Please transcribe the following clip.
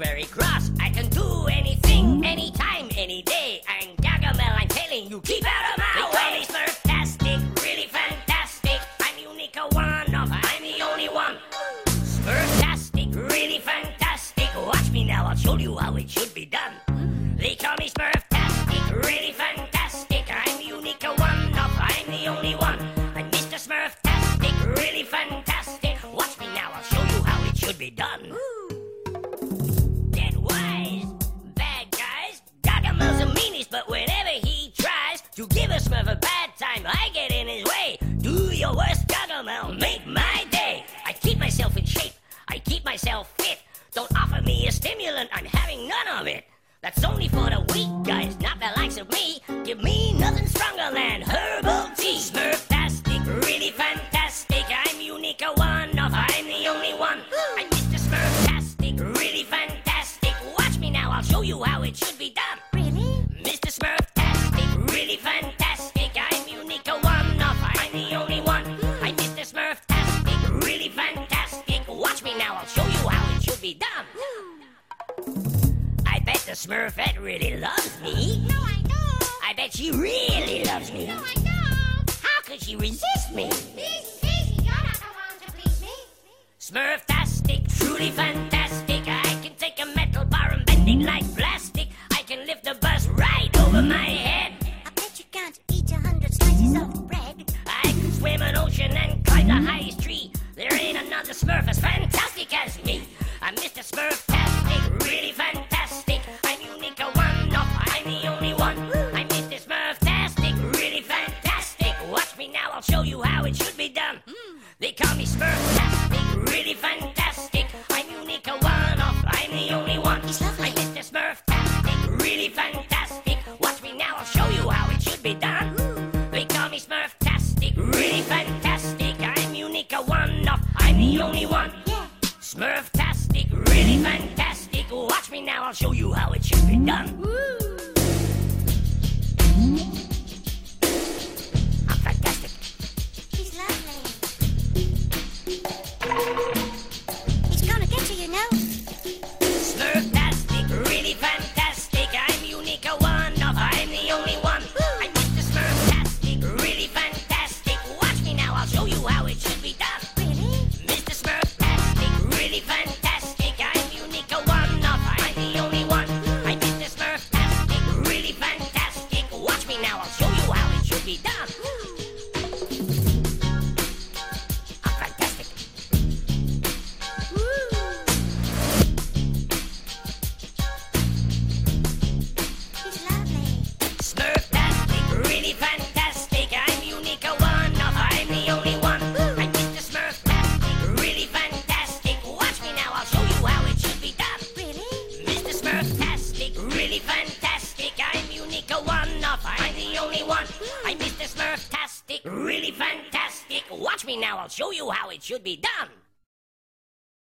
very cross. I can do anything, anytime, any day. I'm Gargamel, I'm telling you, keep out of my way. They call me Smurftastic, really fantastic. I'm unique, a one-off, I'm the only one. Smurftastic, really fantastic. Watch me now, I'll show you how it should be done. They call me Smurftastic, really fantastic. I'm unique, a one-off, I'm the only one. I'm Mr. Smurftastic, really fantastic. Watch me now, I'll show you how it should be done. Dead wise, bad guys. Gargamel's the meanest, but whenever he tries to give a Smurf a bad time, I get in his way. Do your worst, Gargamel, make my day. I keep myself in shape, I keep myself fit. Don't offer me a stimulant, I'm having none of it. That's only for the weak guys, not the likes of me. Give me nothing stronger than herbal tea. Smurftastic, really fantastic. I'm unique, a one-off, I'm the only one. I'm Mr. Smurftastic, really fantastic. Watch me now, I'll show you how it should be done. Really? Mr. Smurftastic, really fantastic. I'm unique, a one-off, I'm the only one. I'm Mr. Smurftastic, really fantastic. Watch me now, I'll show you how it should be done. I bet the Smurfette really loves me. No, I don't. I bet she really loves me. No, I don't. How could she resist me? Easy, you're not the one to please me. Smurftastic, truly fantastic. I can take a metal bar and bend it like plastic. I can lift a bus right over my head. I bet you can't eat 100 slices of bread. I can swim an ocean and climb the highest tree. There ain't another Smurf as fantastic as me. I'm Mr. Smurftastic, really fantastic. I'm unique, a one-off, I'm the only one. I'm Mr. Smurftastic, really fantastic. Watch me now, I'll show you how it should be done. They call me Smurftastic, really fantastic. I'm unique, a one-off, I'm the only one. He's lovely. I'm Mr. Smurftastic, really fantastic. Watch me now, I'll show you how it should be done. They call me Smurftastic, really fantastic. I'm unique, a one-off, I'm the only one. Yeah. Smurftastic, really fantastic. Watch me now, I'll show you how it should be done. I'm fantastic. He's lovely. He's gonna get you, you know. Smurftastic, really fantastic. I'm unique, a one-off, I'm the only one. I'm Mr. Smurftastic, really fantastic. Watch me now, I'll show you how it should be done. Really? Mr. Smurftastic, really fantastic. I'm unique, a one-off, I'm the only one. I'm Mr. Smurftastic, really fantastic. Watch me now, I'll show you how it should be done. I'm fantastic. He's lovely. Smurftastic, really fantastic. I'm unique, a one-off, I'm the only one. I'm Mr. Smurftastic, really fantastic. Watch me now, I'll show you how it should be done. Really? Mr. Smurftastic, really fantastic. I'm unique, a one-off, I'm the only one. I'm Mr. Smurftastic, really fantastic. Watch me now, I'll show you how it should be done.